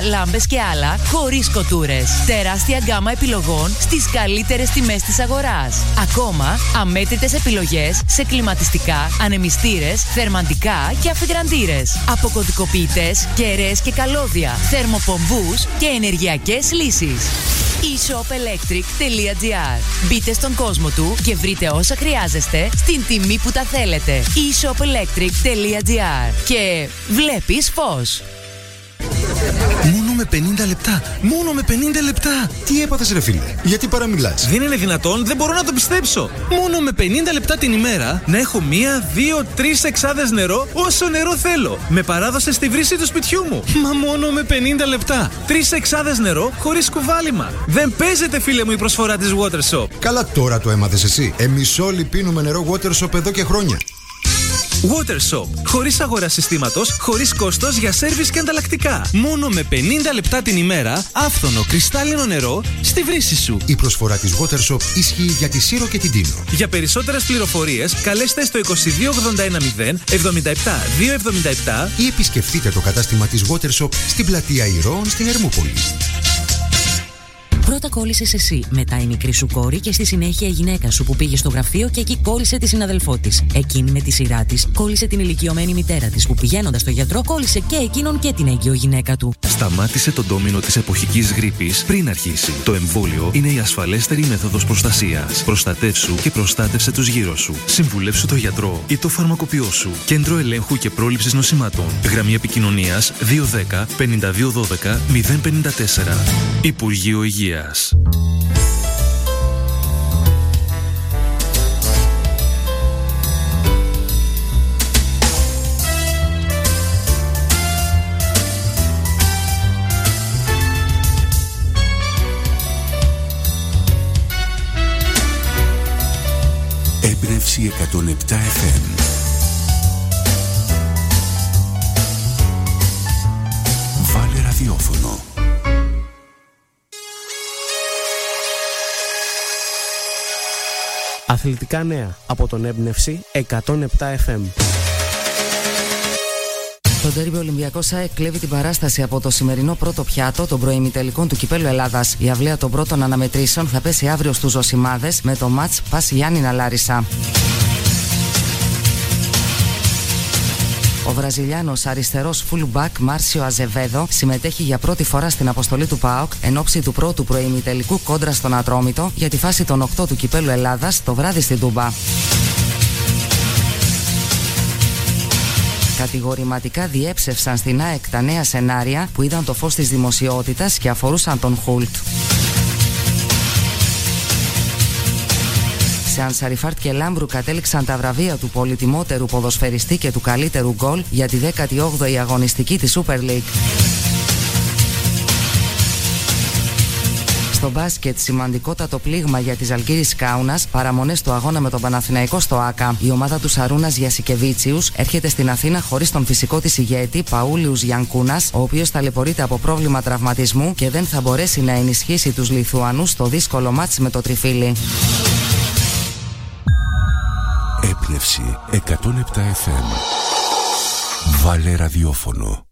λάμπες και άλλα χωρίς κοτούρες. Τεράστια γκάμα επιλογών στις καλύτερες τιμές της αγοράς. Ακόμα αμέτρητες επιλογές σε κλιματιστικά, ανεμιστήρες, θερμαντικά και αφιγραντήρες. Αποκωδικοποιητές, κεραίες και καλώδια, θερμοπομπούς και ενεργειακές λύσεις. eShopElectric.gr. Μπείτε στον κόσμο του και βρείτε όσα χρειάζεστε στην τιμή που τα θέλετε. eShopElectric.gr. Και βλέπεις φως. Μόνο με 50 λεπτά. Μόνο με 50 λεπτά. Τι έπαθες ρε φίλε? Γιατί παραμιλάς? Δεν είναι δυνατόν, δεν μπορώ να το πιστέψω. Μόνο με 50 λεπτά την ημέρα να έχω 1, 2, 3 εξάδες νερό όσο νερό θέλω. Με παράδοση στη βρύση του σπιτιού μου. Μα μόνο με 50 λεπτά. 3 εξάδες νερό χωρίς κουβάλιμα. Δεν παίζεται φίλε μου η προσφορά της Watershop. Καλά τώρα το έμαθες εσύ. Εμείς όλοι πίνουμε νερό Watershop εδώ και χρόνια. Watershop. Χωρίς αγορά συστήματος, χωρίς κόστος για σέρβις και ανταλλακτικά. Μόνο με 50 λεπτά την ημέρα, άφθονο κρυστάλλινο νερό στη βρύση σου. Η προσφορά της Watershop ισχύει για τη Σύρο και την Τίνο. Για περισσότερες πληροφορίες, καλέστε στο 2281 077 277 ή επισκεφτείτε το κατάστημα της Watershop στην πλατεία Ηρώων στην Ερμούπολη. Πρώτα κόλλησες εσύ, μετά η μικρή σου κόρη και στη συνέχεια η γυναίκα σου που πήγε στο γραφείο και εκεί κόλλησε τη συναδελφό της. Εκείνη με τη σειρά της κόλλησε την ηλικιωμένη μητέρα της που πηγαίνοντας στο γιατρό κόλλησε και εκείνον και την έγκυο γυναίκα του. Σταμάτησε τον ντόμινο της εποχικής γρίπης πριν αρχίσει. Το εμβόλιο είναι η ασφαλέστερη μέθοδος προστασίας. Προστατεύσου και προστάτευσε τους γύρω σου. Συμβουλεύσου το γιατρό ή το φαρμακοποιό σου. Κέντρο Ελέγχου και Πρόληψης Νοσημάτων. Γραμμή επικοινωνίας 210 5212 054. Υπουργείο Υγείας. Έμπνευση 107 FM. Βάλε ραδιόφωνο. Αθλητικά νέα από τον Έμπνευση 107 FM. Το ντέρμπι Ολυμπιακός ΑΕΚ κλέβει την παράσταση από το σημερινό πρώτο πιάτο των προημιτελικών του Κυπέλλου Ελλάδας. Η αυλαία των πρώτων αναμετρήσεων θα πέσει αύριο στους Ζωσιμάδες με το μάτς Πας Γιάννηνα Λάρισα. Ο Βραζιλιάνος αριστερός fullback Μάρσιο Αζεβέδο συμμετέχει για πρώτη φορά στην αποστολή του ΠΑΟΚ εν ώψη του πρώτου προημιτελικού κόντρα στον Ατρόμητο για τη φάση των 8 του Κυπέλλου Ελλάδας το βράδυ στην Τούμπα. Κατηγορηματικά διέψευσαν στην ΑΕΚ τα νέα σενάρια που είδαν το φως της δημοσιότητας και αφορούσαν τον Χούλτ. Σε Ανσαριφάρτ και Λάμπρου κατέληξαν τα βραβεία του πολυτιμότερου ποδοσφαιριστή και του καλύτερου γκολ για τη 18η αγωνιστική της Super League. Στο μπάσκετ, σημαντικότατο πλήγμα για τη Ζαλγκίρις Κάουνας, παραμονές του αγώνα με τον Παναθηναϊκό στο ΆΚΑ. Η ομάδα του Σαρούνας Γιασικεβίτσιους έρχεται στην Αθήνα χωρίς τον φυσικό της ηγέτη Παούλιους Γιανκούνας, ο οποίος ταλαιπωρείται από πρόβλημα τραυματισμού και δεν θα μπορέσει να ενισχύσει τους Λιθουανούς στο δύσκολο μάτς με το Τριφύλι. Έμπνευση 107 FM. Βάλε ραδιόφωνο.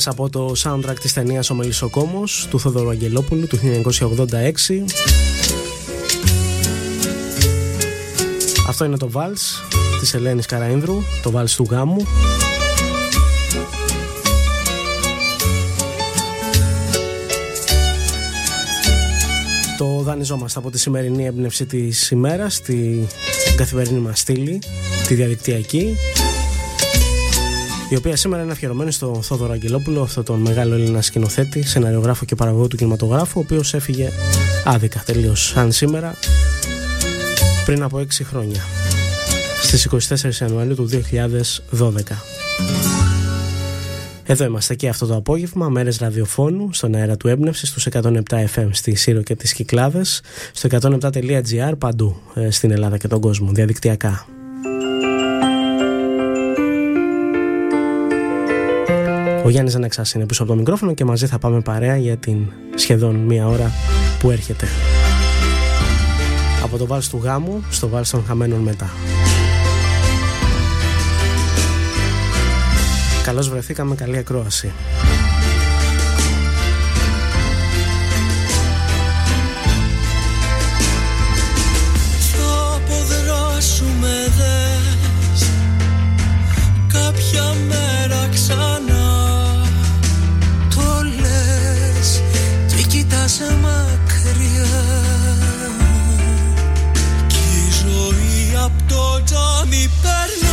Μέσα από το soundtrack της ταινίας «Ο Μελισσοκόμος» του Θόδωρου Αγγελόπουλου του 1986. Αυτό είναι το βάλς της Ελένης Καραΐνδρου, το βάλς του γάμου. Το δανειζόμαστε από τη σημερινή έμπνευση της ημέρας, την καθημερινή μας στήλη, τη διαδικτυακή, η οποία σήμερα είναι αφιερωμένη στο Θόδωρο Αγγελόπουλο, αυτόν τον μεγάλο Έλληνα σκηνοθέτη, σεναριογράφο και παραγωγό του κινηματογράφου, ο οποίος έφυγε άδικα τελείως, σαν σήμερα, πριν από 6 χρόνια, στις 24 Ιανουαρίου του 2012. Εδώ είμαστε και αυτό το απόγευμα, μέρες ραδιοφώνου, στον αέρα του Έμπνευση, στους 107 FM στη Σύρο και τις Κυκλάδες, στο 107.gr παντού στην Ελλάδα και τον κόσμο, διαδικτυακά. Ο Γιάννης Ζανεξάς είναι πίσω από το μικρόφωνο και μαζί θα πάμε παρέα για την σχεδόν μία ώρα που έρχεται. Από το βάλς του γάμου στο βάλς των χαμένων μετά. Καλώς βρεθήκαμε, καλή ακρόαση. Θα αποδράσουμε δες κάποια μέρα ξανά. Το λες και κοιτάς μακριά κι η ζωή απ' το τζάμι περνά.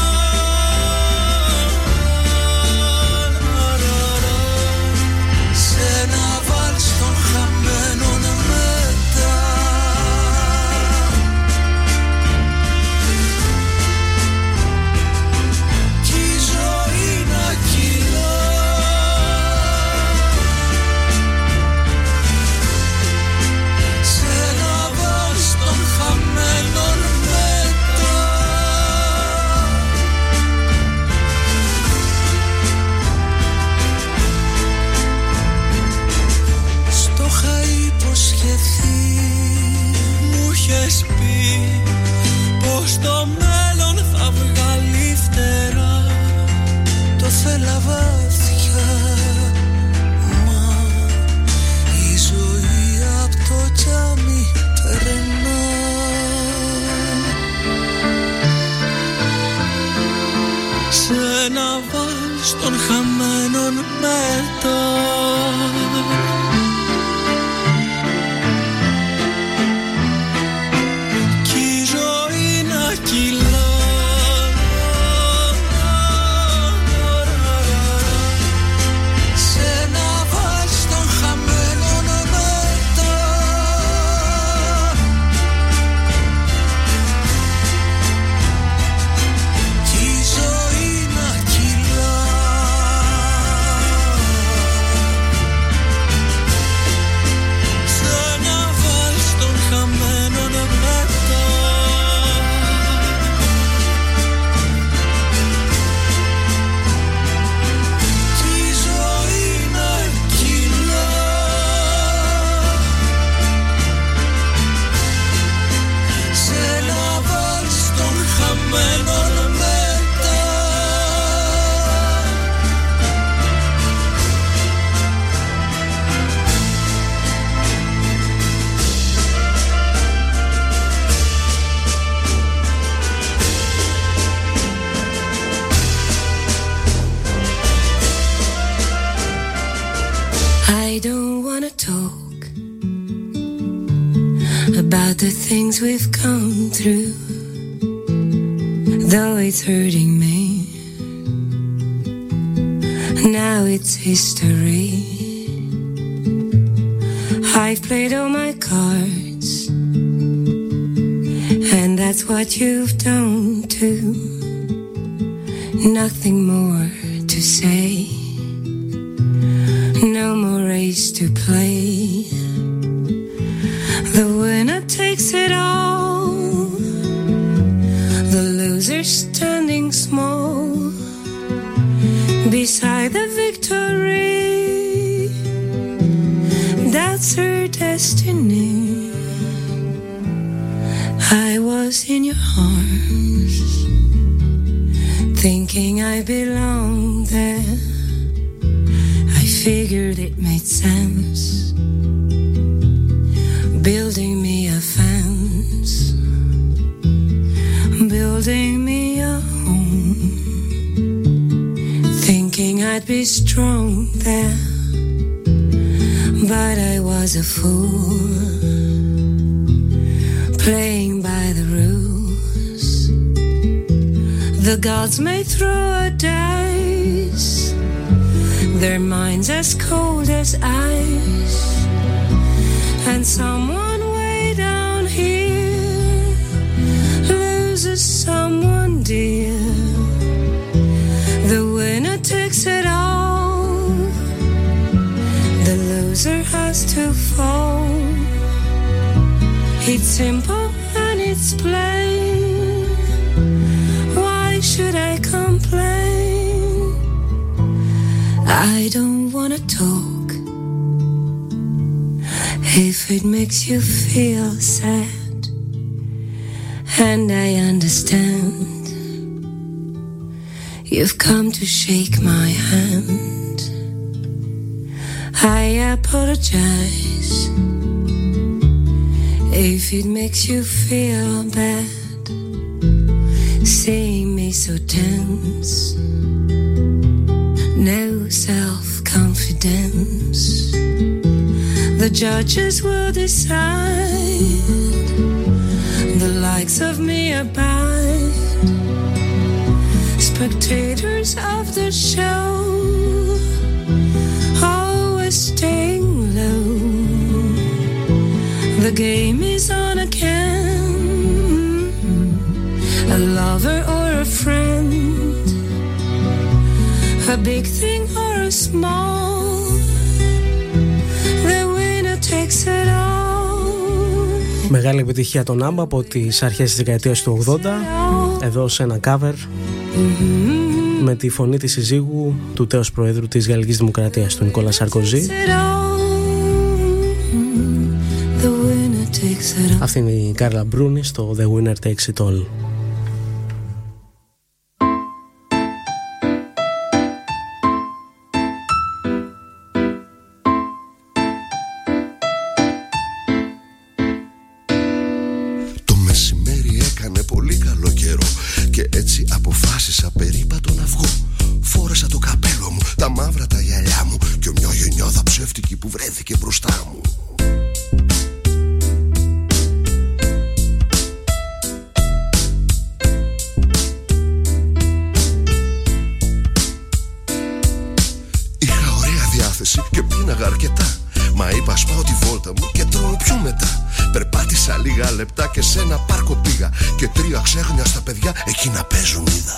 Πως το μέλλον θα βγάλει φτερά, το θέλα βαθιά, μα η ζωή απ' το τζάμι περνά. Σε ένα βάλς των χαμένων μετά. About the things we've come through, though it's hurting me, now it's history. I've played all my cards, and that's what you've done too. Nothing more to say, no more race to play. The winner takes it all, the loser standing small beside the victory. That's her destiny. I was in your arms, thinking I belonged there. figured it made sense, building me a fence, building me a home, thinking I'd be strong there, but I was a fool, playing by the rules. The gods may throw a dice, their minds as cold as ice, and someone way down here loses someone dear. The winner takes it all, the loser has to fall. It's simple and it's plain, why should I complain? I don't wanna talk if it makes you feel sad, and I understand you've come to shake my hand. I apologize if it makes you feel bad, seeing me so tense, no self-confidence. The judges will decide, the likes of me abide, spectators of the show, always staying low. The game is on again, a lover or a friend, a big thing or a small, the winner takes it all. Μεγάλη επιτυχία των ABBA από τις αρχές της δεκαετίας του 80, εδώ σε ένα cover με τη φωνή της συζύγου του τέος Προέδρου της Γαλλικής Δημοκρατίας, του Νικόλα Σαρκοζή. Αυτή είναι η Κάρλα Μπρούνι στο The Winner Takes It All. Το μεσημέρι έκανε πολύ καλό καιρό και έτσι αποφάσισα περίπατο να βγω. Φόρεσα το καπέλο μου, τα μαύρα τα γυαλιά μου και μια γενιάδα ψεύτικη που βρέθηκε μπροστά μου. Και πίναγα αρκετά, μα είπα σπάω τη βόλτα μου και τρώω πιο μετά. Περπάτησα λίγα λεπτά και σε ένα πάρκο πήγα και 3 ξέχνια στα παιδιά εκεί να παίζουν είδα.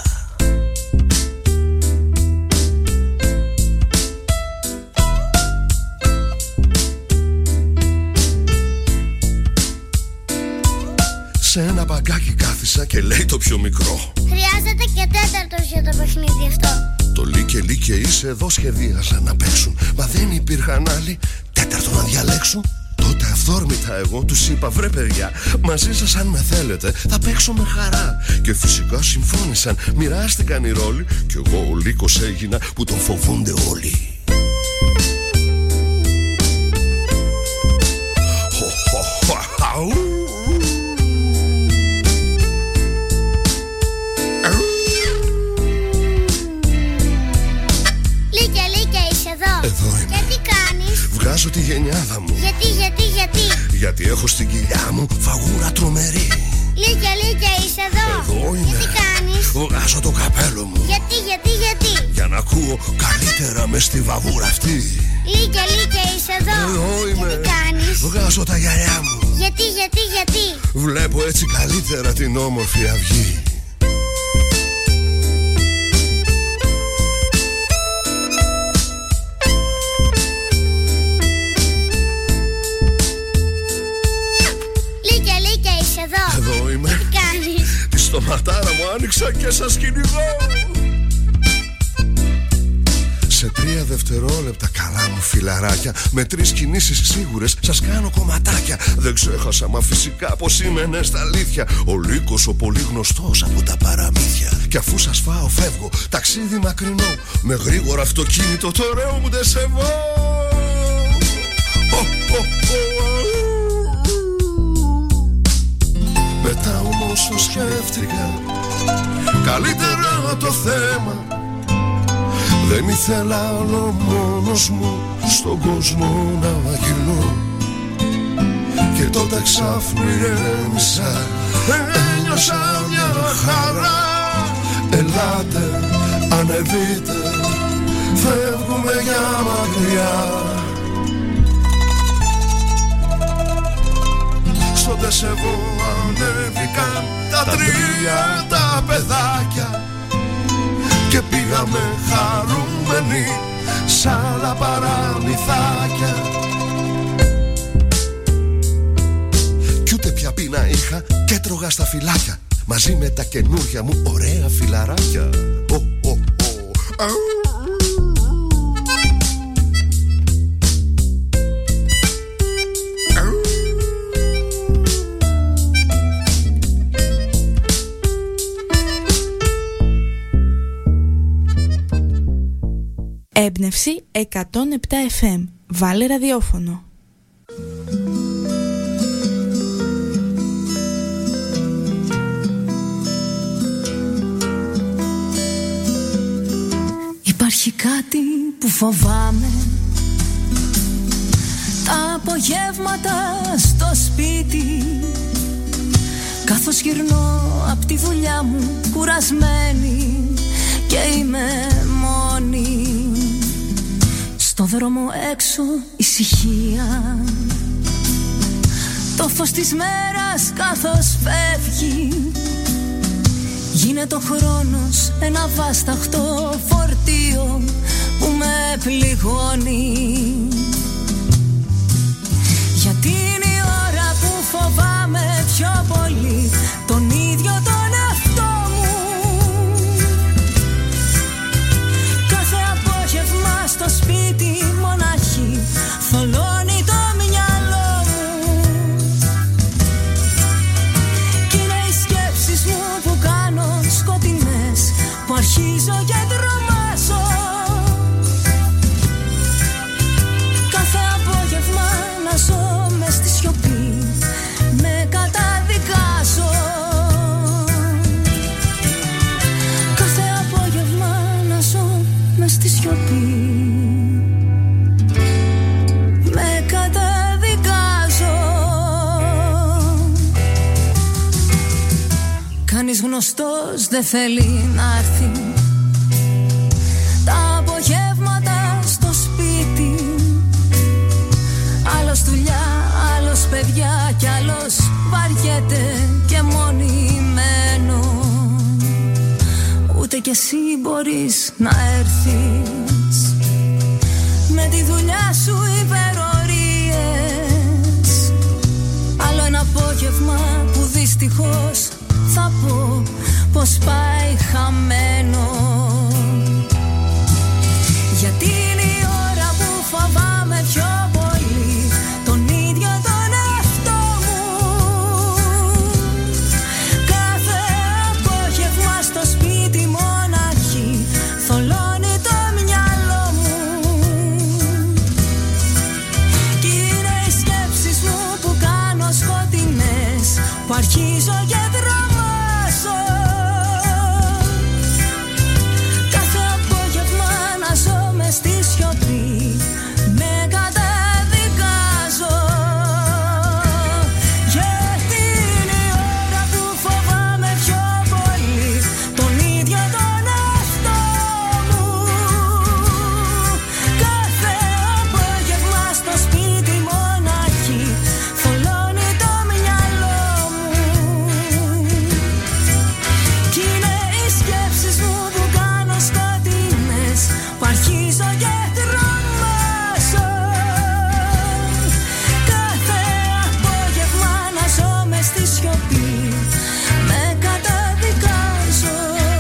Σε ένα μπαγκάκι κάθισα και λέει το πιο μικρό: χρειάζεται και τέταρτος για το παιχνίδι αυτό. Το λύκε είσαι εδώ σχεδίαζαν να παίξουν, μα δεν υπήρχαν άλλοι τέταρτο να διαλέξουν. Τότε αυθόρμητα εγώ τους είπα: βρε παιδιά, μαζί σας αν με θέλετε θα παίξω με χαρά. Και φυσικά συμφώνησαν, μοιράστηκαν οι ρόλοι κι εγώ ο λύκος έγινα που τον φοβούνται όλοι. Βγάζω τη γενιάδα μου. Γιατί έχω στην κοιλιά μου φαγούρα τρομερή. Λύκια είσαι εδώ. Εδώ είμαι. Τι κάνεις? Βγάζω το καπέλο μου. Γιατί? Για να ακούω καλύτερα μες στη βαβούρα αυτή. Λύκια είσαι εδώ. Εδώ είμαι. Τι κάνεις? Βγάζω τα γυαλιά μου. Γιατί? Βλέπω έτσι καλύτερα την όμορφη αυγή. Εδώ είμαι. Τι κάνεις? Τη στοματάρα μου άνοιξα και σας κυνηγώ. Σε 3 δευτερόλεπτα καλά μου φιλαράκια, με 3 κινήσεις σίγουρες σας κάνω κομματάκια. Δεν ξέχασα μα φυσικά πως είμαι στα αλήθεια, ο λύκος ο πολύ γνωστός από τα παραμύθια. Κι αφού σας φάω φεύγω, ταξίδι μακρινό, με γρήγορο αυτοκίνητο το ωραίο μου ντεσεβό. Μετά όμως το σκέφτηκα, καλύτερα το θέμα. Δεν ήθελα άλλο μόνος μου στον κόσμο να γυρνώ. Και τότε ξάφνου ηρέμησα, ένιωσα μια χαρά. Ελάτε, ανεβείτε, φεύγουμε για μακριά. Στο ντεσεβό ανέβηκαν τα τρία τα παιδάκια και πήγαμε χαρούμενοι σ' άλλα παραμυθάκια. Κι ούτε πια πείνα είχα και έτρωγα στα φυλάκια μαζί με τα καινούρια μου ωραία φιλαράκια. Έμπνευση 107 FM. Βάλε ραδιόφωνο. Υπάρχει κάτι που φοβάμαι, τα απογεύματα στο σπίτι, καθώς γυρνώ απ' τη δουλειά μου κουρασμένη και είμαι μόνη. Στο δρόμο έξω ησυχία, το φως της μέρας καθώς φεύγει, γίνεται ο χρόνος ένα βάσταχτο φορτίο που με πληγώνει. Γιατί είναι η ώρα που φοβάμαι πιο πολύ τον ίδιο τον εαυτό μου. Κάθε απόγευμα στο σπίτι μοναχή θολώνει το μυαλό μου. Κι είναι οι σκέψεις μου που κάνω σκοτεινές, που αρχίζω και τρομάζω. Κάθε απόγευμα να ζω μες στη σιωπή, με καταδικάζω. Κάθε απόγευμα να ζω μες στη σιωπή, με καταδικάζω. Κανείς γνωστός δεν θέλει να έρθει τα απογεύματα στο σπίτι. Άλλος δουλειά, άλλος παιδιά κι άλλος βαριέται και μονημένο. Ούτε κι εσύ μπορείς να έρθεις με τη δουλειά σου υπερορίες. Άλλο ένα απόγευμα που δυστυχώς θα πω πως πάει χαμένο. Γιατί είναι η ώρα που φοβάμαι πιο πολύ τον ίδιο τον εαυτό μου. Κάθε απόγευμα στο σπίτι μοναχή θολώνει το μυαλό μου. Κι είναι οι σκέψεις μου που κάνω σκοτεινές, που αρχίζω και τρομάζω. Κάθε απόγευμα να ζω μες στη σιωπή, με καταδικάζω. Γιατί είναι η ώρα που φοβάμαι πιο πολύ τον ίδιο τον εαυτό μου. Κάθε απόγευμα στο σπίτι μοναχή θολώνει το μυαλό μου. Κι είναι οι σκέψεις μου που κάνω σκοτεινές, που αρχίζω και τρομάζω. Κάθε απόγευμα να ζω μες στη σιωπή, με καταδικάζω.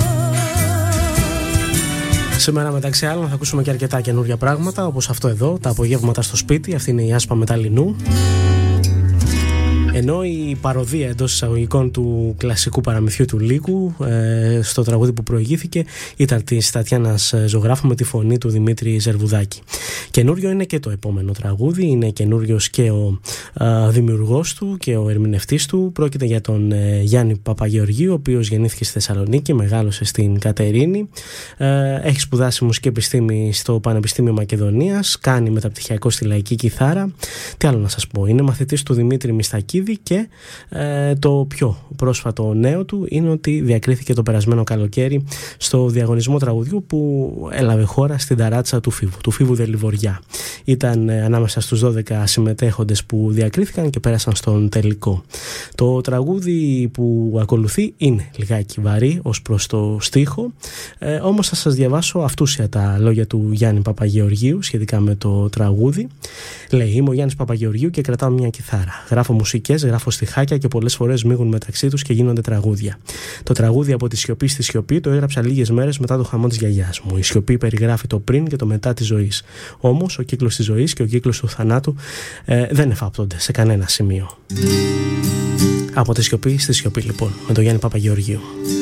Σήμερα μεταξύ άλλων θα ακούσουμε και αρκετά καινούργια πράγματα, όπως αυτό εδώ, τα απογεύματα στο σπίτι. Αυτή είναι η Άσπα Μεταλλινού. Ενώ η παροδία εντός εισαγωγικών του κλασικού παραμυθιού του Λύκου στο τραγούδι που προηγήθηκε ήταν της Τατιάνας Ζωγράφου με τη φωνή του Δημήτρη Ζερβουδάκη. Καινούριο είναι και το επόμενο τραγούδι, είναι καινούριος και ο δημιουργός του και ο ερμηνευτής του. Πρόκειται για τον Γιάννη Παπαγεωργίου, ο οποίος γεννήθηκε στη Θεσσαλονίκη, μεγάλωσε στην Κατερίνη, έχει σπουδάσει μουσική επιστήμη στο Πανεπιστήμιο Μακεδονίας, κάνει μεταπτυχιακό στη λαϊκή κιθάρα. Τι άλλο να σας πω, είναι μαθητής του Δημήτρη Μιστακίδη και το πιο πρόσφατο νέο του είναι ότι διακρίθηκε το περασμένο καλοκαίρι στο διαγωνισμό τραγουδιού που έλαβε χώρα στην ταράτσα του Φίβου Δελιβοριά. Ήταν ανάμεσα στους 12 συμμετέχοντες που διακρίθηκαν και πέρασαν στον τελικό. Το τραγούδι που ακολουθεί είναι λιγάκι βαρύ ως προς το στίχο, όμως θα σας διαβάσω αυτούσια τα λόγια του Γιάννη Παπαγεωργίου σχετικά με το τραγούδι. Λέει: είμαι ο Γιάννης Παπαγεωργίου και κρατάω μια κιθάρα. Γράφω μουσικές, γράφω στιχάκια και πολλές φορές μίγουν μεταξύ τους και γίνονται τραγούδια. Το τραγούδι από τη σιωπή στη σιωπή το έγραψα λίγες μέρες μετά το χαμό της γιαγιάς μου. Η σιωπή περιγράφει το πριν και το μετά της ζωής. Όμως ο κύκλος της ζωής και ο κύκλος του θανάτου δεν εφάπτονται σε κανένα σημείο. Από τη σιωπή στη σιωπή, λοιπόν, με τον Γιάννη Παπαγεωργίου.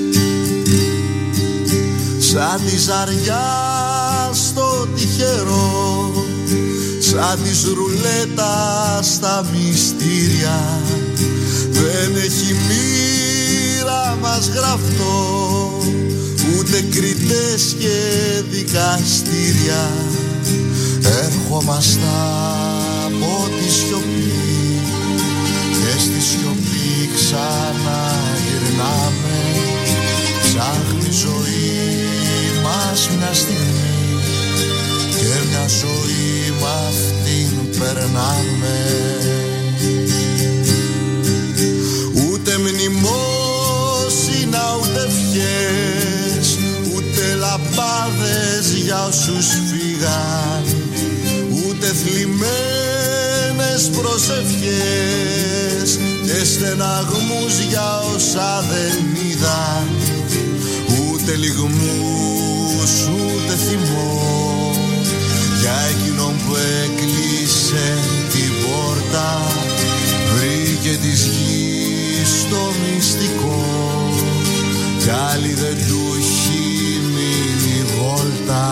Σαν τη ζαριά στο τυχερό, σαν της ρουλέτα στα μυστήρια, δεν έχει μοίρα μας γραφτό, ούτε κριτές και δικαστήρια. Έρχομαστε από τη σιωπή και στη σιωπή ξαναγυρνάμε. Ψάχνει η ζωή μας μια στιγμή και μια ζωή μ' αυτήν περνάμε. Ούτε μνημόσυνα ούτε ευχές, ούτε λαμπάδες για όσους φύγαν, ούτε θλιμμένες προσευχές και στεναγμούς για όσα δεν είδαν, ούτε λιγμούς ούτε θυμό για εκείνον που έκλεισε την πόρτα, βρήκε της γης το μυστικό κι άλλη δεν του έχει μείνει βόλτα.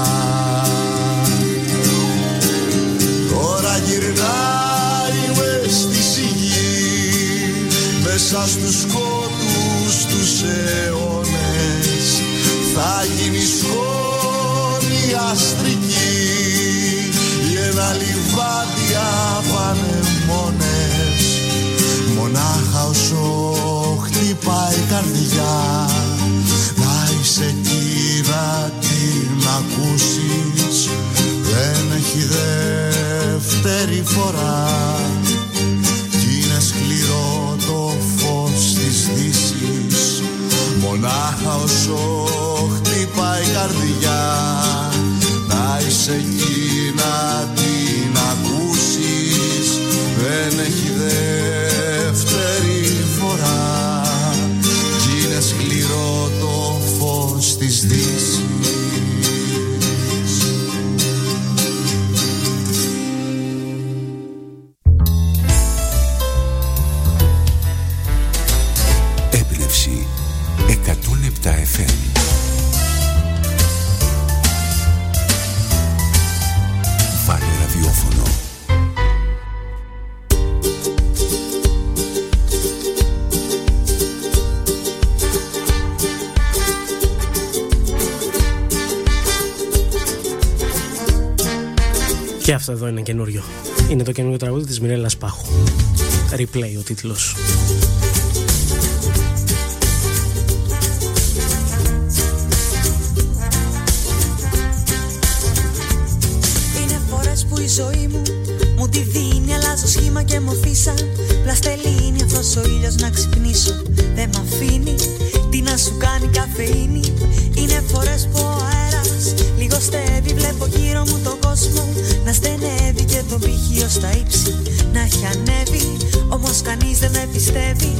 Τώρα γυρνάει μες στη σιγή, μέσα στους σκότους τους αιώνες, θα γίνει σκόνη αστρική ή ένα λιβάδι απανεμόνες. Μονάχα όσο χτυπάει η καρδιά, να είσαι εκεί να την ακούσεις, δεν έχει δεύτερη φορά κι είναι σκληρό το φως της δύσης. Μονάχα όσο χτυπάει η καρδιά, να είσαι εκεί να την ακούσεις, δεν έχει δεύτερη φορά κι είναι σκληρό το φως της δύσης. Έμπνευση 107 FM. Βάλε ραδιόφωνο. Και αυτό εδώ είναι καινούριο. Είναι το καινούριο τραγούδι της Μιρέλας Πάχου. Replay ο τίτλος. Είναι φορές που η ζωή μου τη δίνει, αλλάζω σχήμα και μορφή σαν πλαστελίνη. Αυτός ο ήλιος να ξυπνήσω δεν μ' αφήνει, τι να σου κάνει καφεΐνη. Είναι φορές που ο αέρας λιγοστεύει, βλέπω γύρω μου τον κόσμο να στενεύει και το πηχείο στα ύψη να έχει ανέβει, όμως κανείς δεν με πιστεύει.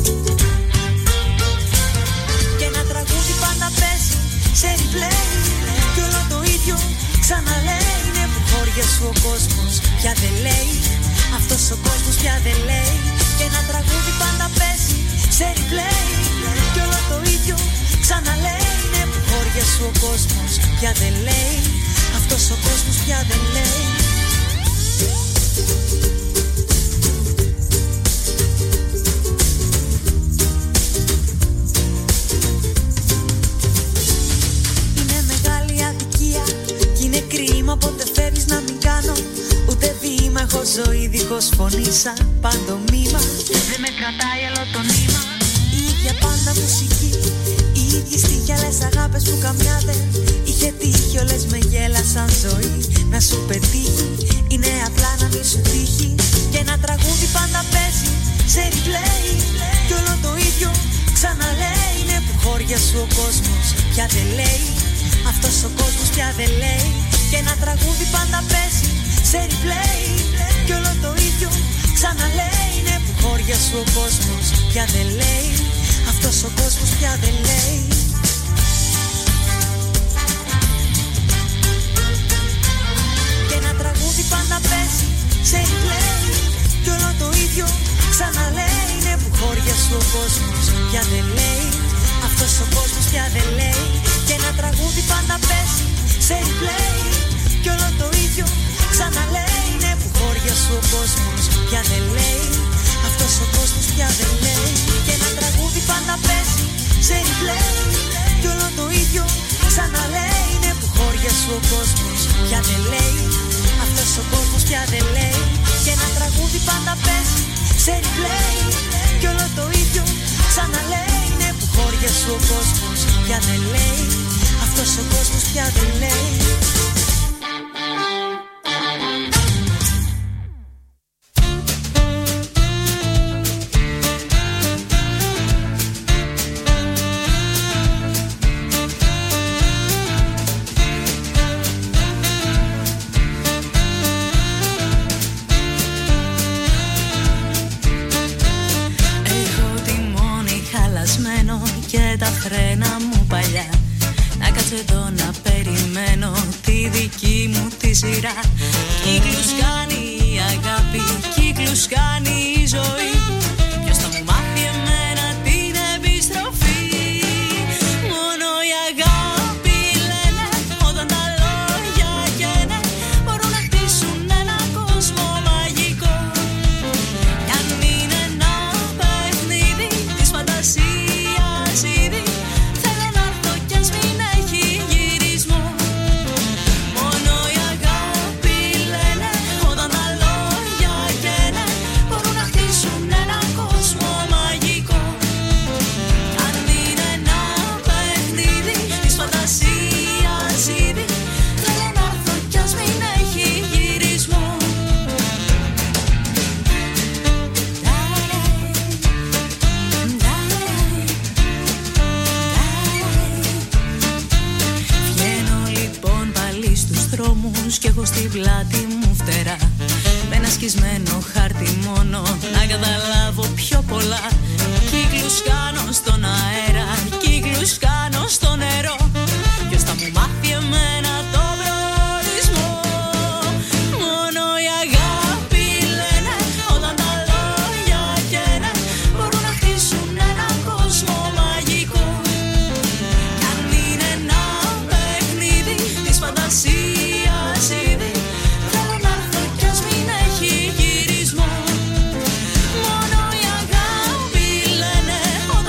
Και ένα τραγούδι πάντα παίζει σε replay κι όλο το ίδιο ξαναλέει. Είναι που χώρια σου ο κόσμος πια δεν λέει, αυτός ο κόσμος πια δεν λέει. Και ένα τραγούδι πάντα παίζει σε replay. Κι όλο το ίδιο ξαναλέει. Είναι που χώρια σου ο κόσμος πια δεν λέει. Αυτός ο κόσμος πια δεν λέει. Είναι μεγάλη αδικία κι είναι κρίμα, ποτέ φεύγεις να μην κάνω ούτε βήμα. Έχω ζωή δίχως φωνή σαν παντομήμα. Δεν με κρατάει άλλο το νήμα. Η ίδια πάντα μουσική, οι ίδιες τύχιαλες αγάπες που καμιά δεν είχε τύχει. Όλες με γέλασαν ζωή να σου πετύχει. Είναι απλά να μην σου τύχει. Και ένα τραγούδι πάντα παίζει σε replay. Κι όλο το ίδιο ξαναλέει. Είναι που χώρια σου ο κόσμος πια δεν λέει. Αυτός ο κόσμος πια δεν λέει. Και ένα τραγούδι πάντα παίζει σε replay. Κι όλο το ίδιο ξαναλέει. Είναι που χώρια σου ο κόσμος πια δεν λέει. Αυτός ο κόσμος πια δεν λέει. Και ένα τραγούδι πάντα παίζει σε replay. Κι όλο το ίδιο ξαναλέει. Είναι που χώρια σου ο κόσμος πια δεν λέει. Αυτός ο κόσμος πια δεν λέει. Και ένα τραγούδι πάντα παίζει σε replay. Κι όλο το ίδιο ξαναλέει. Είναι που χώρια σου ο κόσμος πια δεν λέει. Αυτός ο κόσμος πια δεν λέει. Και ένα τραγούδι πάντα παίζει σε replay. Κι όλο το ίδιο ξαναλέει. Είναι που χώρια σου ο κόσμος πια δεν λέει. Αυτός ο κόσμος πια δεν λέει. Και ένα τραγούδι πάντα παίζει σε replay. Κι όλο το ίδιο ξαναλέει. Είναι που χώρια σου ο κόσμος πια δεν λέει. Αυτός ο κόσμος πια δεν λέει. Και τα φρένα μου παλιά, να κάτσω εδώ να περιμένω τη δική μου τη σειρά. Κύκλους κάνει η αγάπη, κύκλους κάνει η ζωή. Ποιος θα μου μάθει εμένα την επιστροφή? Μόνο η αγάπη λένε όταν τα λόγια καίνε. Μπορούν να χτίσουν ένα κόσμο μαγικό. Κι αν είναι ένα παιχνίδι της φαντασίας ήδη, θέλω να έρθω κι ας μην έχει γυρισμό. Μόνο η αγάπη λένε όταν τα λόγια καίνε. Μπορούν να χτίσουν ένα κόσμο μαγικό. Αν είναι ένα παιχνίδι της φαντασίας ήδη, θέλω να έρθω κι ας μην έχει γυρισμό. Βγαίνω λοιπόν πάλι στους δρόμους κι έχω στην πλάτη μου φτερά. Με ένα σκισμένο χάρτη μόνο να καταλάβω πιο πολλά. Κύκλους κάνω στον αέρα, κύκλους κάνω στο νερό. Ποιος θα μου μάθει εμένα το προορισμό? Μόνο η αγάπη λένε όταν τα λόγια καίνε. Μπορούν να χτίσουν ένα κόσμο μαγικό. Κι αν είναι ένα παιχνίδι της φαντασίας ήδη, θέλω να έρθω κι ας μην έχει γυρισμό. Μόνο η αγάπη λένε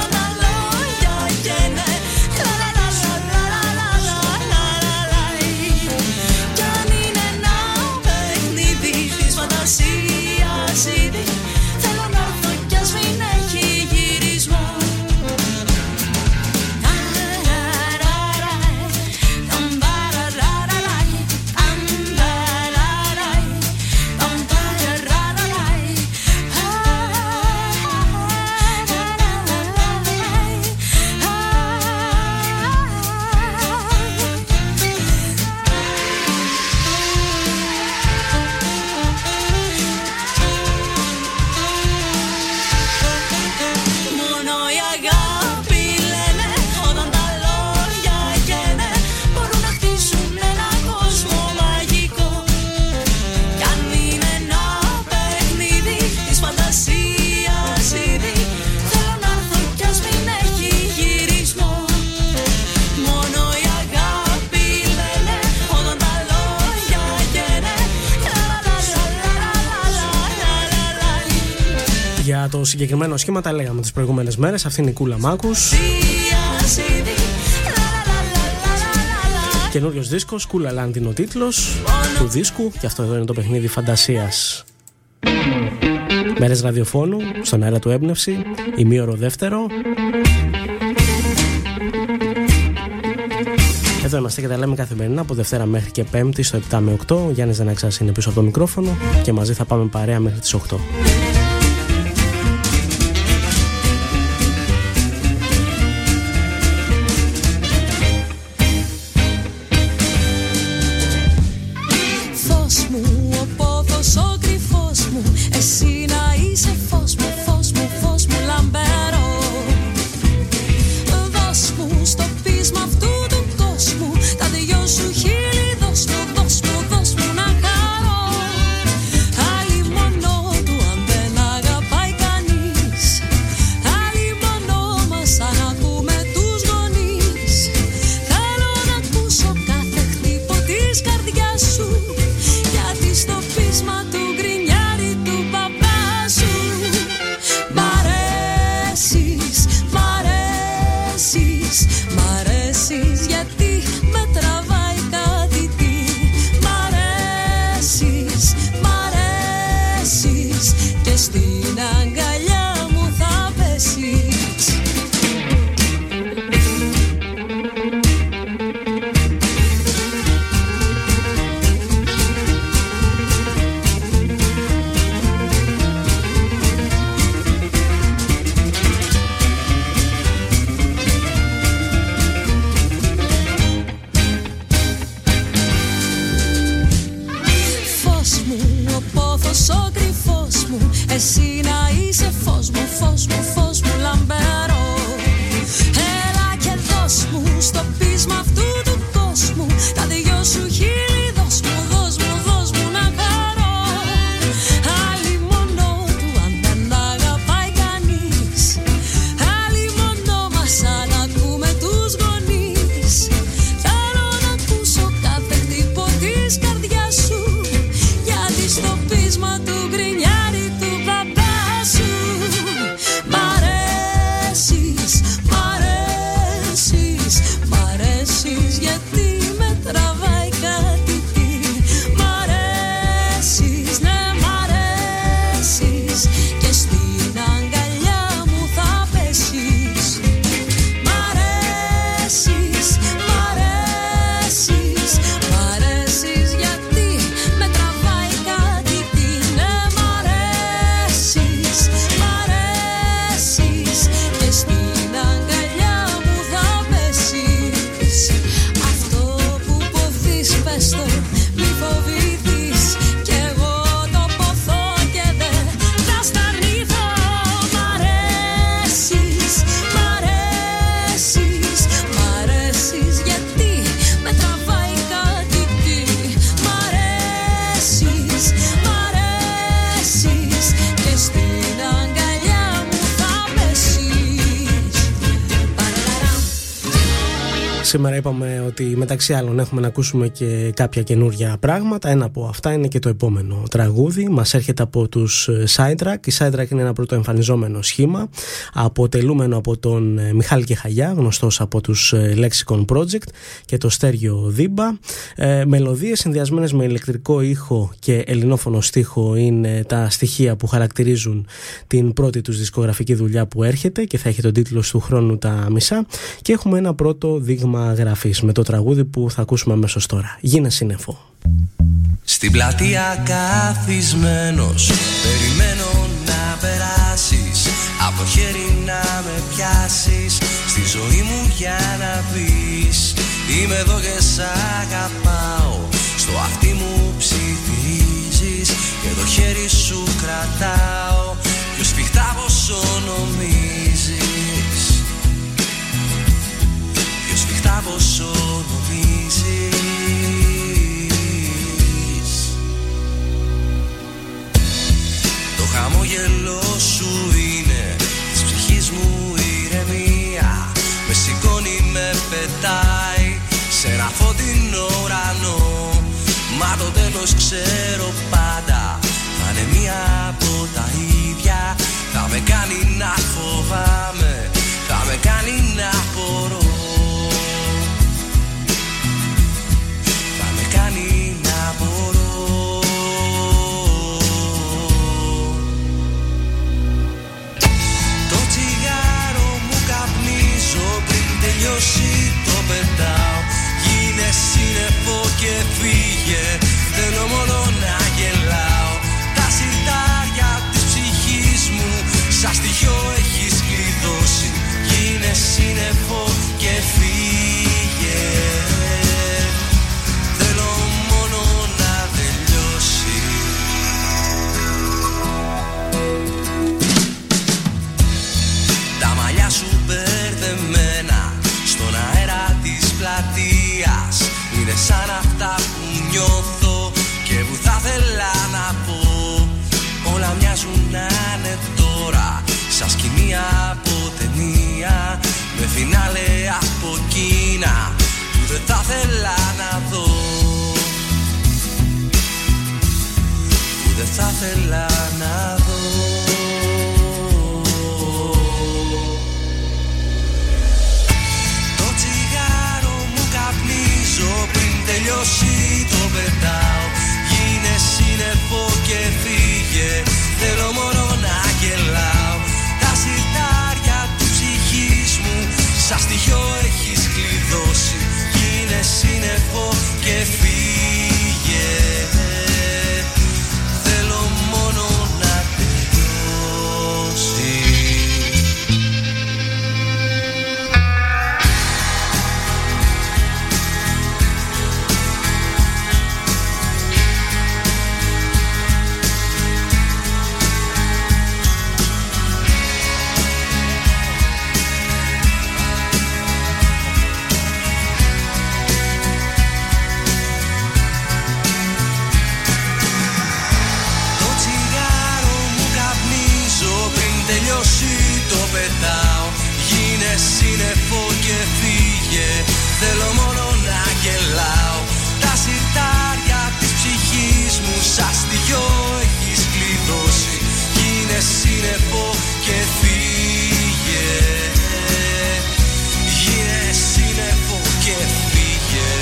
το συγκεκριμένο σχήμα, τα λέγαμε τις προηγούμενες μέρες. Αυτή είναι η Κούλα Μάκους. Καινούριος δίσκος, Κούλα Land είναι ο τίτλος του δίσκου. Και αυτό εδώ είναι το παιχνίδι φαντασίας. Μέρες ραδιοφώνου, στον αέρα του Έμπνευση, ημίωρο δεύτερο. Εδώ είμαστε και τα λέμε καθημερινά από Δευτέρα μέχρι και Πέμπτη στο 7 με 8. Ο Γιάννης Δαναξάς είναι πίσω από το μικρόφωνο και μαζί θα πάμε παρέα μέχρι τις 8. Φως μου, ο πόθος, ο κρυφός μου, εσύ να είσαι φως μου, φως μου, φως μου λαμπερό. Δώσ' μου στο πείσμα αυτού του κόσμου τα δυο σου χείλη, δώσ' μου, δώσ' μου, δώσ' μου να χαρώ. Άλλη μόνο του αν δεν αγαπάει κανείς, άλλη μόνο μας αν ακούμε τους γονείς. Θέλω να ακούσω κάθε χτύπο της καρδιάς σου, γιατί στο πείσμα του γκρινιάρι του παπά σου. Μ' αρέσεις, μ' αρέσεις, μ' αρέσεις, γιατί με τραβάει κάτι τι. Μ' αρέσεις, μ' αρέσεις, και στην αγκαλιά μου θα πέσεις. Φως μου, ο πόθος, ο κρυφός μου, εσύ να είσαι φως μου, φως μου, φως μου λαμπερό. Έλα και δώσ' μου στο πείσμα αυτού του κόσμου τα δυο σου χείλη, δώσ' μου, δώσ' μου, δώσ' μου να χαρώ. Άλλη μόνο του αν δεν αγαπάει κανείς, άλλη μόνο μας αν ακούμε τους γονείς. Θέλω να ακούσω κάθε χτύπο της καρδιάς σου, γιατί στο πείσμα του γκρινιάρι του παπά σου. Μ' αρέσεις, μ' αρέσεις, μ' αρέσεις, γιατί με τραβάει κάτι τι. Μ' αρέσεις, ναι μ' αρέσεις, και στην αγκαλιά μου θα πέσεις. Μ' αρέσεις, μ' αρέσεις, μ' αρέσεις, γιατί με τραβάει κάτι τι. Ναι μ' αρέσεις, μ' αρέσεις, και στην αγκαλιά μου θα πέσεις. Αυτό που ποθείς πες το, μη φοβηθείς, κι εγώ το ποθώ και δεν θα σταρνηθώ. Μ' αρέσεις, μ' αρέσεις, μ' αρέσεις, γιατί με τραβάει κάτι τι. Μ' αρέσεις, μ' αρέσεις, και στην αγκαλιά μου θα πέσεις. Παραλαράμ. Σήμερα είπαμε ότι μεταξύ άλλων έχουμε να ακούσουμε και κάποια καινούργια πράγματα. Ένα από αυτά είναι και το επόμενο τραγούδι. Μας έρχεται από τους Sidetrack. Η Sidetrack είναι ένα πρωτοεμφανιζόμενο σχήμα, αποτελούμενο από τον Μιχάλη Κεχαγιά, γνωστός από τους Lexicon Project, και το Στέργιο Δίμπα. Μελωδίες συνδυασμένες με ηλεκτρικό ήχο και ελληνόφωνο στίχο είναι τα στοιχεία που χαρακτηρίζουν την πρώτη τους δισκογραφική δουλειά που έρχεται και θα έχει τον τίτλο «Του χρόνου τα μισά». Και έχουμε ένα πρώτο δείγμα γραφής με το τραγούδι που θα ακούσουμε αμέσως τώρα. Γίνε σύννεφο. Στην πλατεία καθισμένος, περιμένω να περάσεις, από το χέρι να με πιάσεις, στη ζωή μου για να πεις είμαι εδώ και σ' αγαπάω, στο αυτί μου ψιθίζεις και το χέρι σου κρατάω, πιο σφιχτά πόσο νομίζεις, πιο σφιχτά πόσο νομίζεις. Το χαμόγελο σου είναι της ψυχής μου ηρεμία, με σηκώνει, με πετάει σε ένα φωτεινό ουρανό, μα το τέλος ξέρω πάντα θα είναι μία από τα ίδια, θα με κάνει τελειώσει το πετάω. Γίνε σύννεφο και φύγε, θέλω μόνο να γελάω. Τα σιρτάρια της ψυχής μου σαν στοιχείο έχεις κλειδώσει. Γίνε σύννεφο και φύγε, θέλω μόνο να τελειώσει. Τα μαλλιά σου μπερδεμένα στον αέρα της πλατείας είναι σαν αυτά που νιώθω και που θα θέλα να πω. Όλα μοιάζουν να είναι τώρα σαν σκηνή από ταινία, με φινάλε από εκείνα που δεν θα θέλα να δω, που δεν θα θέλα να δω. Το τσιγάρο μου καπνίζω, πριν τελειώσει το πετάω. Γίνε σύννεφο και φύγε, θέλω μόνο να γελάω. Τα σιρτάρια της ψυχής μου σαν στοιχείο έχεις κλειδώσει. Γίνε σύννεφο και φύγε, θέλω μόνο να τελειώσει. Το πετάω, γίνε σύννεφο και φύγε, θέλω μόνο να γελάω. Τα σιρτάρια της ψυχής μου σαν στοιχείο έχεις κλειδώσει. Γίνε σύννεφο και φύγε, γίνε σύννεφο και φύγε,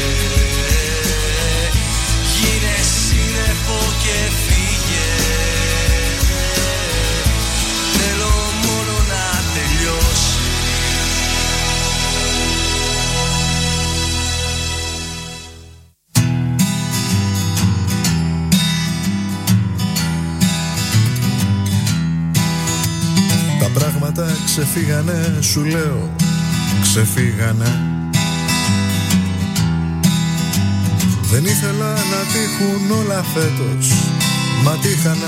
γίνε σύννεφο και φύγε, θέλω μόνο να τελειώσει. Τα πράγματα ξεφύγανε, σου λέω, ξεφύγανε. Δεν ήθελα να τύχουν όλα φέτος, μα τύχανε.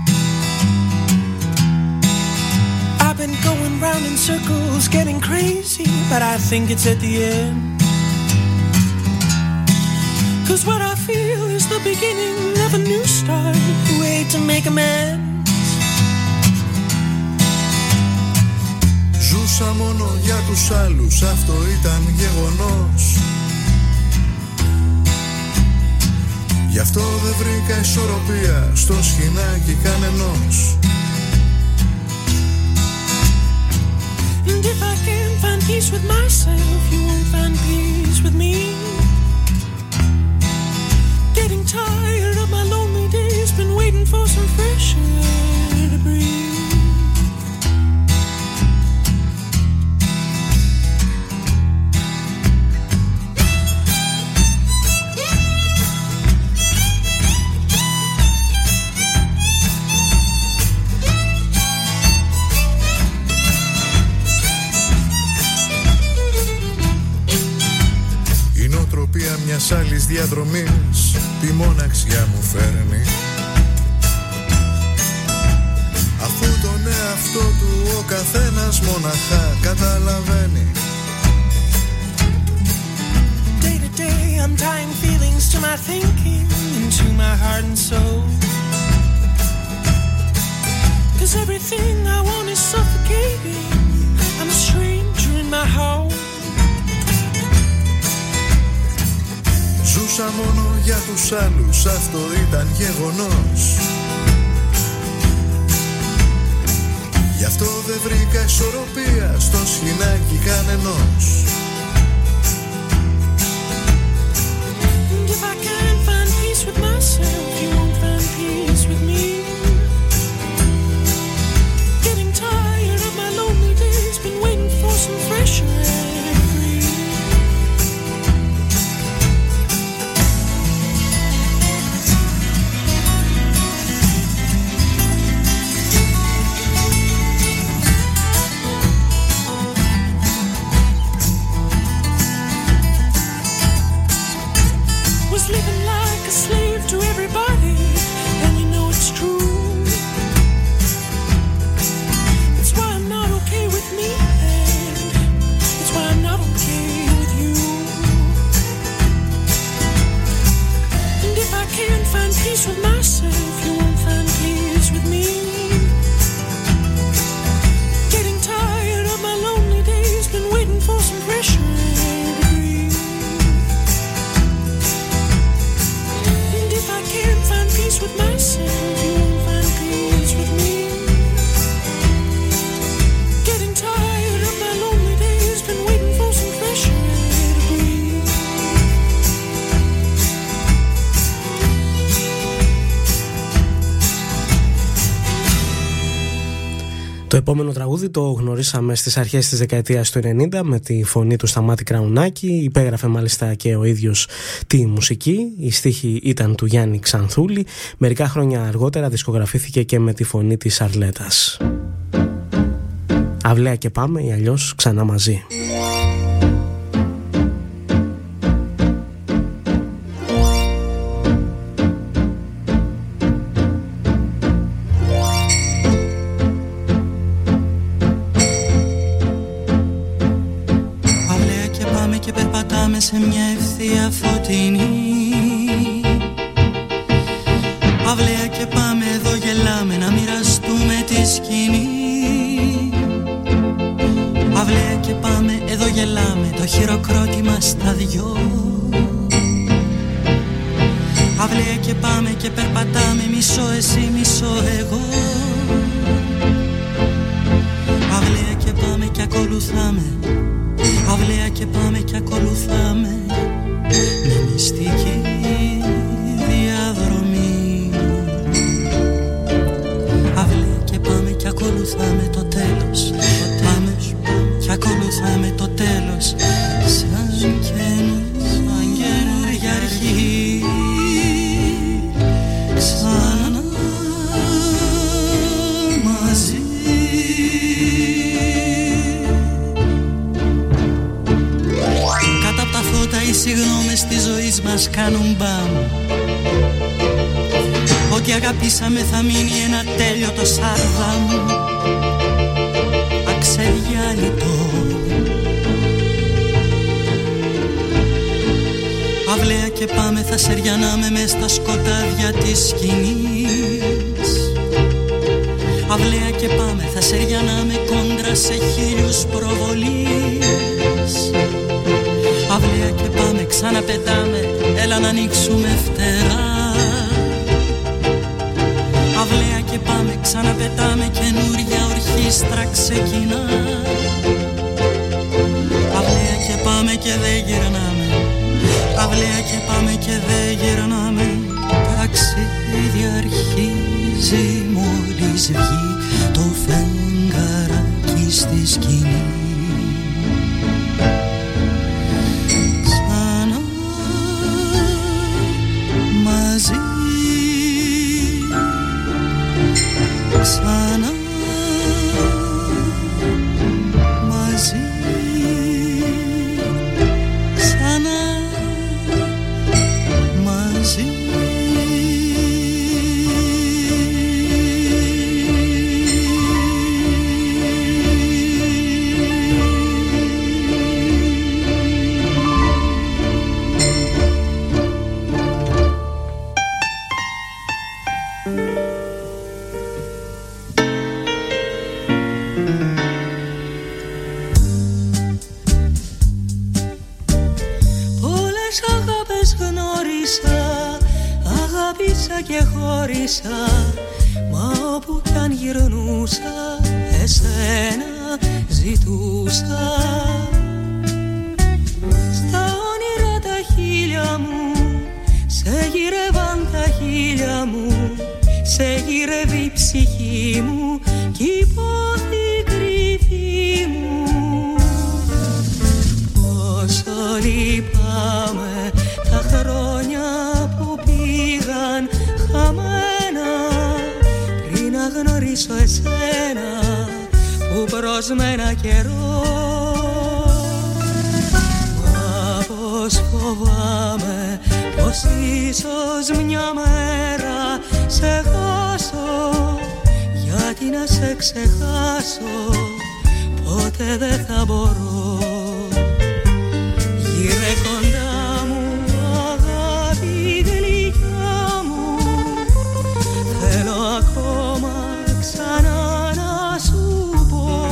I've been going round in circles, getting crazy, but I think it's at the end. 'Cause what I feel is the beginning of a new start, a way to make amends. Ζούσα μόνο για τους άλλους, αυτό ήταν γεγονός. Γι' αυτό δεν βρήκα ισορροπία στο σχοινάκι κανενός. And if I can't find peace with myself, you won't find peace with me. Getting tired of my lonely days, been waiting for some fresh air to breathe. Μιας άλλης διαδρομής τη μοναξιά μου φέρνει. Αφού τον εαυτό του ο καθένας μοναχά καταλαβαίνει. Day to day I'm tying feelings to my thinking, into my heart and soul. 'Cause everything I want is suffocating, I'm a stranger in my home. Ζούσα μόνο για τους άλλους, αυτό ήταν γεγονός. Γι' αυτό δεν βρήκα ισορροπία στο σχοινάκι κανενός. And if I can't find peace with myself, you won't find peace with me. Getting tired of my lonely days, been waiting for some fresh air to breathe. Το επόμενο τραγούδι το γνωρίσαμε στις αρχές της δεκαετίας του 90 με τη φωνή του Σταμάτη Κραουνάκη. Υπέγραφε μάλιστα και ο ίδιος τη μουσική. Η στίχη ήταν του Γιάννη Ξανθούλη. Μερικά χρόνια αργότερα δισκογραφήθηκε και με τη φωνή της Αρλέτας. Αυλαία και πάμε ή αλλιώς ξανά μαζί. Σε μια ευθεία φωτεινή αυλαία και πάμε εδώ γελάμε να μοιραστούμε τη σκηνή. Αυλαία και πάμε εδώ γελάμε το χειροκρότημα στα δυο. Αυλαία και πάμε και περπατάμε μισό εσύ μισό εγώ. Αυλαία και πάμε και ακολουθάμε. Αυλαία και πάμε και ακολουθάμε με μυστική διαδρομή. Αυλαία και πάμε και ακολουθάμε το τέλος. Πάμε και ακολουθάμε το τέλος σαν καινούργια αρχή. Ξανά μαζί. Οι συγγνώμες της ζωής μας κάνουν μπαμ. Ό,τι αγαπήσαμε θα μείνει ένα τέλειωτο σάρδαμ, αξεδιάλειτο. Αυλαία και πάμε θα σεριανάμε μες στα σκοτάδια της σκηνής. Αυλαία και πάμε θα σεριανάμε κόντρα σε χίλιους προβολείς. Αυλαία και πάμε, ξαναπετάμε, έλα να ανοίξουμε φτερά. Αυλαία και πάμε, ξαναπετάμε, καινούρια ορχήστρα ξεκινά. Αυλαία και πάμε και δεν γυρνάμε. Αυλαία και πάμε και δεν γυρνάμε. Ταξίδι αρχίζει μόλις βγει το φεγγαράκι στη σκηνή. Ξανά μαζί, ξανά μαζί. Και χώρισα, μα όπου κι αν γυρνούσα εσένα ζητούσα. Στα όνειρα τα χείλια μου σε γυρεύαν τα χείλια μου, σε γυρεύει η ψυχή μου κι η πόθη κρυφή μου. Πόσο λυπάμαι τα χρόνια που πήγαν χαμένα πριν να γνωρίσω εσένα που προσμένα καιρό. Μα πως φοβάμαι πως ίσως μια μέρα σε χάσω, γιατί να σε ξεχάσω ποτέ δεν θα μπορώ. Γύρε κοντά μου αγάπη γλυκιά μου, θέλω ακόμα ξανά να σου πω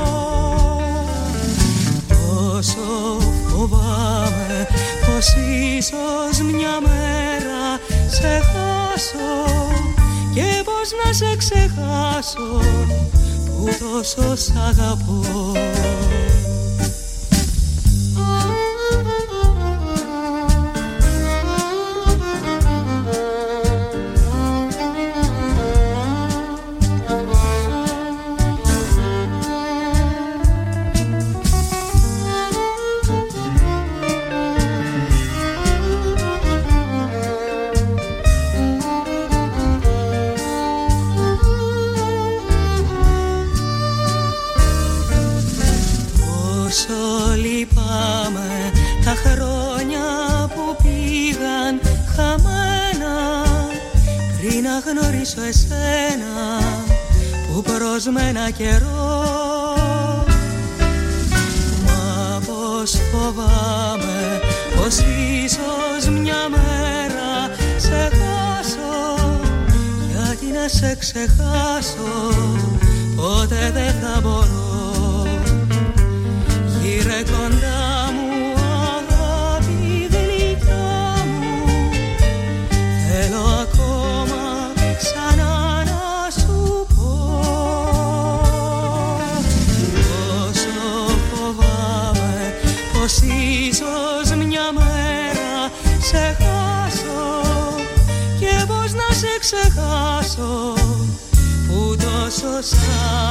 πόσο φοβάμαι πως ίσως μια μέρα σε χάσω και πως να σε ξεχάσω που τόσο σ' αγαπώ. πόσο λυπάμαι τα χρόνια που πήγαν χαμένα πριν να γνωρίσω εσένα που προσμένα καιρό. Μα πως φοβάμαι πως ίσως μια μέρα σε χάσω, γιατί να σε ξεχάσω ποτέ δεν θα μπορώ. Γύρε κοντά μου αγάπη γλυκιά μου, θέλω ακόμα ξανά να σου πω πόσο φοβάμαι πως ίσως μια μέρα σε χάσω και πως να σε ξεχάσω που τόσο σ'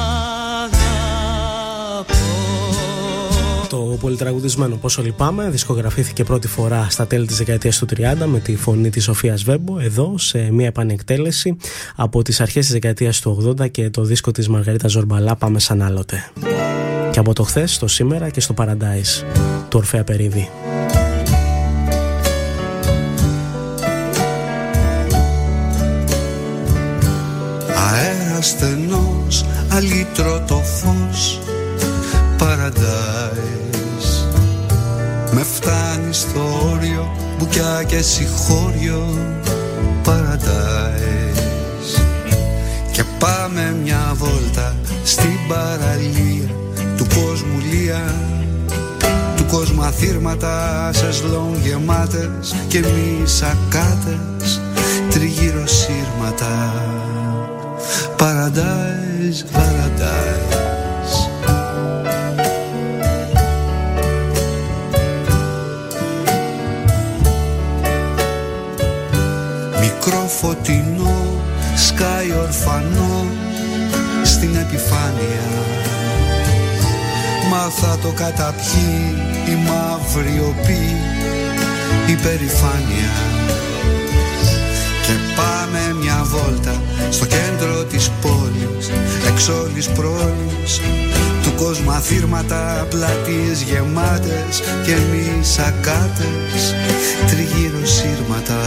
αγαπώ. Το πολυτραγουδισμένο «Πόσο λυπάμαι» δισκογραφήθηκε πρώτη φορά στα τέλη της δεκαετίας του 30 με τη φωνή της Σοφίας Βέμπο εδώ σε μια επανεκτέλεση από τις αρχές της δεκαετίας του 80 και το δίσκο της Μαργαρίτας Ζορμπαλά «Πάμε σαν άλλοτε». Και από το χθες στο σήμερα και στο Paradise του Ορφέα Περίδη. Αέρα στενός, αλήτρο το φως, Paradise. Με φτάνει στο όριο, μπουκιά και συγχώριο, Paradise. Και πάμε μια βόλτα στην παραλία του κόσμου λία, του κόσμου αθήρματα σε σλόν γεμάτες και μη σακάτες, τριγύρω σύρματα. Paradise, Paradise. Μικρό φωτεινό σκάει ορφανό στην επιφάνεια, μα θα το καταπιεί η μαύρη οπή, η περηφάνεια. Και πάμε μια βόλτα στο κέντρο της πόλης, εξ όλης πρόλης, του κόσμου αθήρματα, πλατείες γεμάτες και μη σακάτες, τριγύρω σύρματα.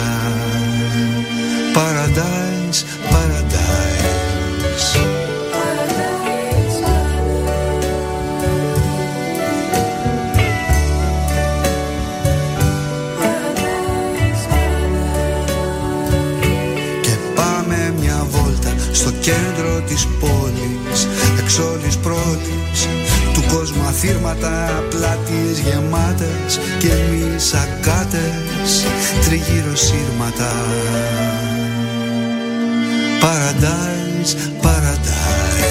Paradise, Paradise. Στο κέντρο της πόλης, εξ όλης πρόλης, του κόσμου αθήρματα, πλατείες γεμάτες και μη σακάτες, τριγύρω σύρματα. Paradise, Paradise.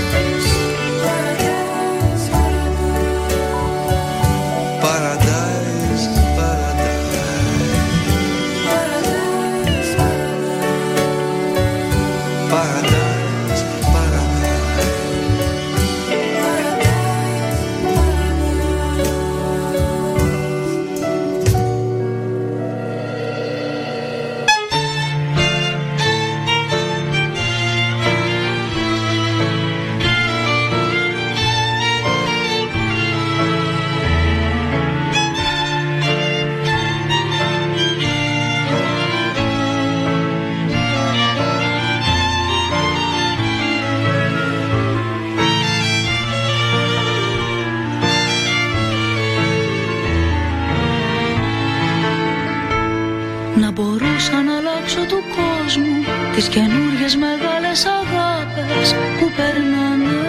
Τις καινούριες μεγάλες αγάπες που περνάνε.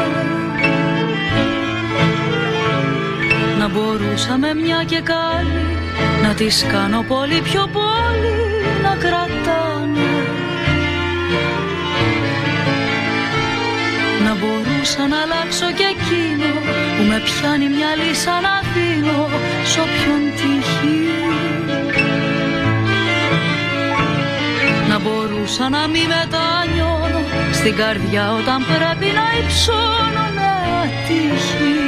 Να μπορούσαμε μια και καλή να τις κάνω πολύ πιο πολύ να κρατάνε. Να μπορούσα να αλλάξω και εκείνο που με πιάνει μια λύσα να δίνω σ' όποιον τυχεί. Να μπορούσα να μη μετανιώνω στην καρδιά όταν πρέπει να υψώνω νέα τύχη.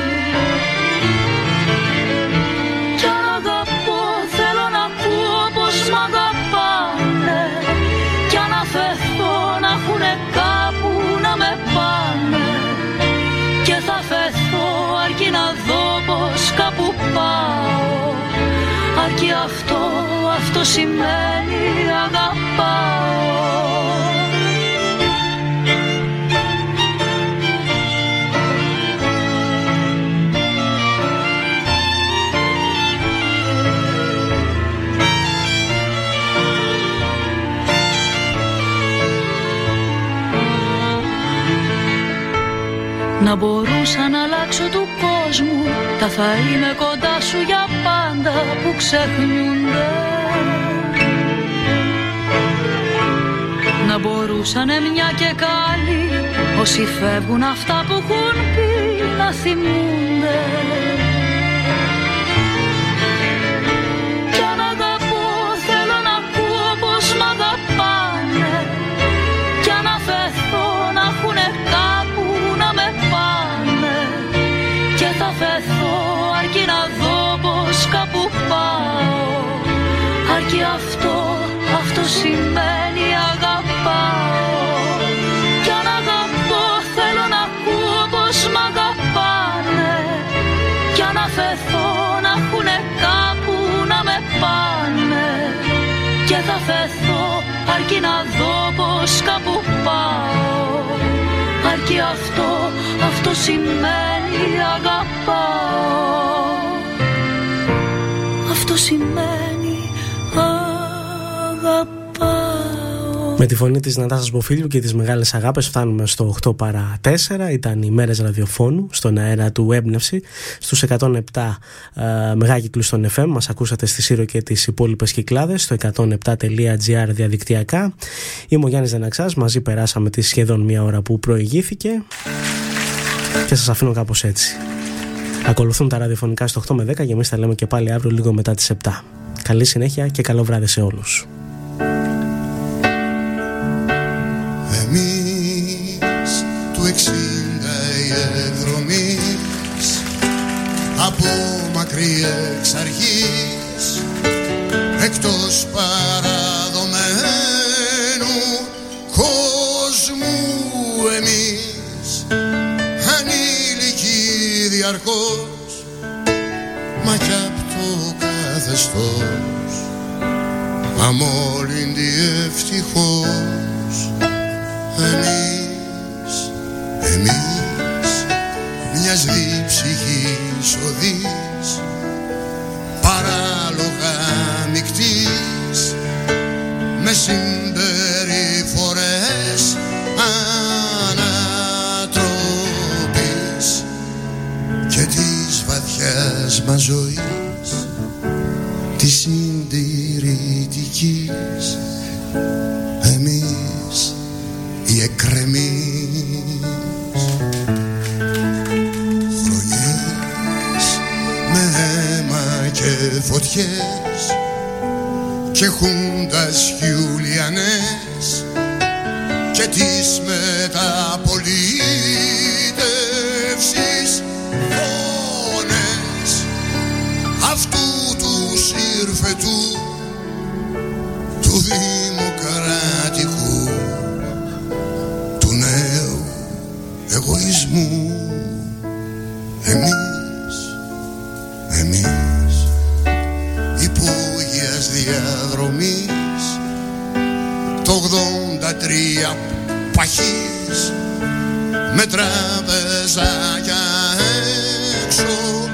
Κι αν αγαπώ θέλω να ακούω πως μ' αγαπάνε, κι αν αφαιθώ να έχουνε κάπου να με πάνε, και θα φεθώ αρκεί να δω πως κάπου πάω. Αρκεί αυτό σημαίνει αγαπάω. Να μπορούσα να αλλάξω του κόσμου, τα θα είμαι κοντά σου για πάντα που ξεχνιούνται. Να μπορούσανε μια και καλή όσοι φεύγουν αυτά που έχουν πει να θυμούνται. Κι αν αγαπώ θέλω να ακούω πως μ' αγαπάνε. Κι αν αφαιθώ να έχουνε κάπου να με πάνε. Και θα φεθώ αρκεί να δω πως κάπου πάω. Αρκεί αυτό σημαίνει αγαπάω. Κι αν αγαπώ θέλω να ακούω πως μ' αγαπάνε. Κι αν αφαιθώ να έχουνε κάπου να με πάνε. Και θα φεθώ αρκεί να δω πως κάπου πάω. Αρκεί αυτό σημαίνει αγαπάω. Αυτό σημαίνει αγαπάω. Με τη φωνή της Νατάσας Μποφίλιου και τις μεγάλες αγάπες φτάνουμε στο 8 παρά 4. Ήταν οι μέρες ραδιοφώνου στον αέρα του Έμπνευση στους 107 μεγάκυκλους στον FM. Μας ακούσατε στη Σύρο και τις υπόλοιπες κυκλάδες στο 107.gr διαδικτυακά. Είμαι ο Γιάννης Δεναξάς. Μαζί περάσαμε τη σχεδόν μία ώρα που προηγήθηκε και σας αφήνω κάπως έτσι. Ακολουθούν τα ραδιοφωνικά στο 8 με 10 και εμείς τα λέμε και πάλι αύριο λίγο μετά τις 7. Καλή συνέχεια και καλό βράδυ σε όλους. Εμείς του 60 οι εκδρομείς από μακρύ εξ αρχής, εκτός παραδομένου κόσμου εμείς, ανήλικοι διαρκώς, μα κι απ' το καθεστώς αμόλυντη ευτυχώς. Εμείς μιας διψυχής οδής, παράλογα μικτής, με συμπεριφορές ανατροπής και της βαθιάς μας ζωής, της συντηρητικής. Εμείς οι εκκρεμείς, χρονιές με αίμα και φωτιές και χούντας Γιουλιανές και τις μεταπολίτευσης φωνές αυτού του σύρφετου του δημοκρατικού, του νέου εγωισμού. Εμείς υπόγειας διαδρομής το 83 παχής, με τραπεζάκια έξω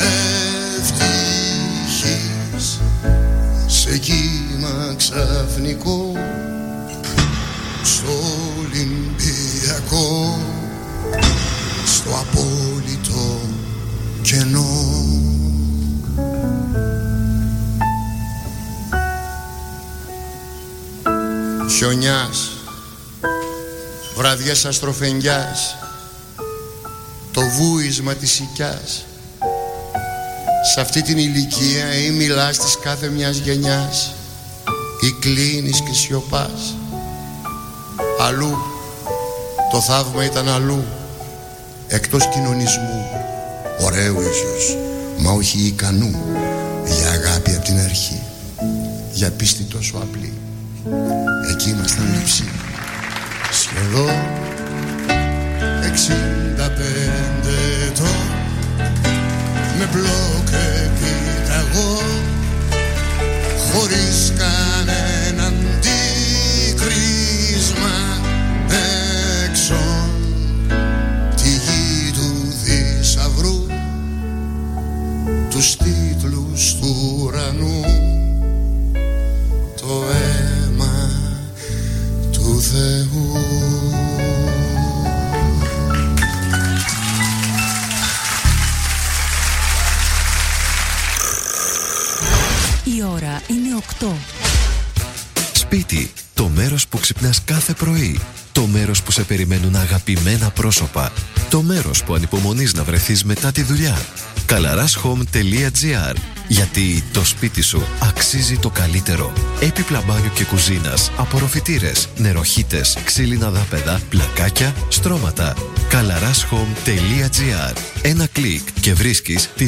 ευτυχής, σε κύμα ξαφνικό στο Ολυμπιακό, στο απόλυτο κενό. Χιονιάς, βραδιές αστροφενιάς, το βούισμα της οικιάς. Σ' αυτή την ηλικία ή μιλάς της κάθε μιας γενιάς ή κλείνεις και σιωπάς. Αλλού, το θαύμα ήταν αλλού, εκτός κοινωνισμού, ωραίου ίσως, μα όχι ικανού για αγάπη απ' την αρχή, για πίστη τόσο απλή. Εκεί ήμασταν λείψη, σχεδόν 65 ετών, με απλό κρεπίταγο χωρίς κανένα αντίκρισμα έξω τη γη του θησαυρού, τους τίτλους του ουρανού, το αίμα του Θεού. Η ώρα είναι 8. Σπίτι, το μέρος που ξυπνάς κάθε πρωί. Το μέρος που σε περιμένουν αγαπημένα πρόσωπα. Το μέρος που ανυπομονείς να βρεθείς μετά τη δουλειά. Kalarashome.gr. Γιατί το σπίτι σου αξίζει το καλύτερο. Έπιπλα μπάνιο και κουζίνας, απορροφητήρες, νεροχύτες, ξύλινα δάπεδα, πλακάκια, στρώματα. Kalarashome.gr. Ένα κλικ και βρίσκεις